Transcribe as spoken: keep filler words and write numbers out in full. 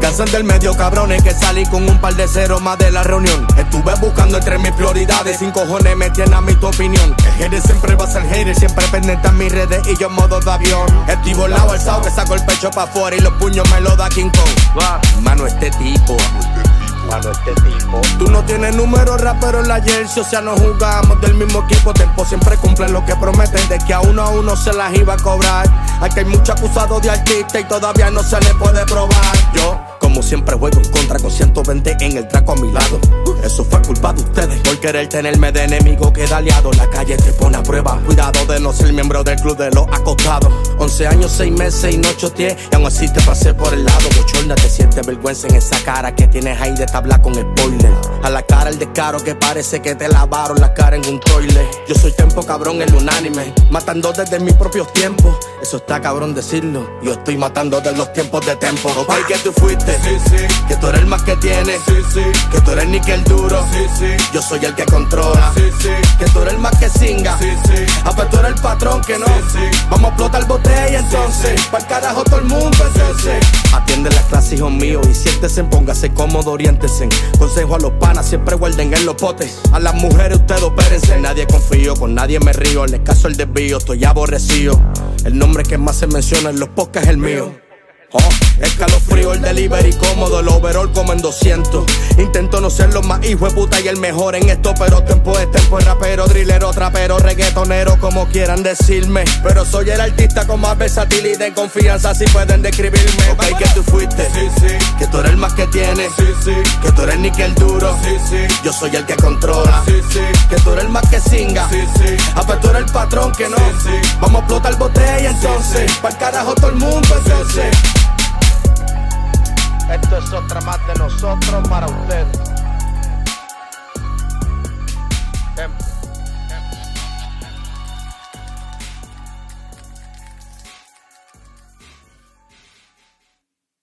lanzan del medio, cabrones, que salí con un par de ceros más de la reunión. Estuve buscando entre mis prioridades, sin cojones me tiene a mí tu opinión. El hater siempre va a ser hater, siempre pendiente a mis redes y yo en modo de avión. Estoy volado alzado que saco el pecho pa' afuera y los puños me lo da King Kong. Mano, este tipo, mano, este tipo. Tú no tienes número rapero en la jersey, o sea, no jugamos del mismo equipo. Tempo siempre cumple lo que prometen, de que a uno a uno se las iba a cobrar. Aquí hay mucho acusado de artista y todavía no se le puede probar. Yo, como siempre, juego en contra con ciento veinte en el traco a mi lado. Eso fue culpa de ustedes por querer tenerme de enemigo que de aliado. La calle te pone a prueba, cuidado de no ser miembro del club de los acostados. Once años, seis meses y no choteé, y aún así te pasé por el lado. Bochorna, te sientes vergüenza en esa cara que tienes ahí de tabla con spoiler. A la cara el descaro que parece que te lavaron la cara en un toilet. Yo soy tempo cabrón, el unánime, matando desde mis propios tiempos. Eso está cabrón decirlo, yo estoy matando de los tiempos de tempo. Ok, que tú fuiste, sí, sí, que tú eres el más que tienes, sí, sí, que tú eres el níquel duro, sí, sí, yo soy el que controla, sí, sí, que tú eres el más que singa, sí, sí, ah, pues tú eres el patrón que no, sí, sí, vamos a explotar botella entonces, sí, sí, pa'l carajo todo el mundo entonces, sí, sí. Atiende las clases, hijo mío, y siéntese, póngase cómodo, oriéntese. Consejo a los panas, siempre guarden en los potes. A las mujeres ustedes opérense, nadie confío, con nadie me río, les caso el desvío, estoy aborrecido. El nombre que más se menciona en los podcasts es el mío. Oh, escalofrío, el delivery cómodo, el overall como en doscientos. Intento no ser lo más hijo de puta y el mejor en esto, pero tiempo es tiempo, es rapero, drillero, trapero, reggaetonero, como quieran decirme. Pero soy el artista con más versatilidad y confianza, si pueden describirme. Ok, que tú fuiste, sí, sí, que tú eres el más que tienes, sí, sí, que tú eres el níquel duro, sí, sí, yo soy el que controla, sí, sí, que tú eres el más que singa, sí, sí, ah, pues tú eres el patrón que no, sí, sí, vamos a explotar botella entonces, sí, sí, pa'l carajo todo el mundo entonces, sí, sí. Esto es otra más de nosotros para ustedes.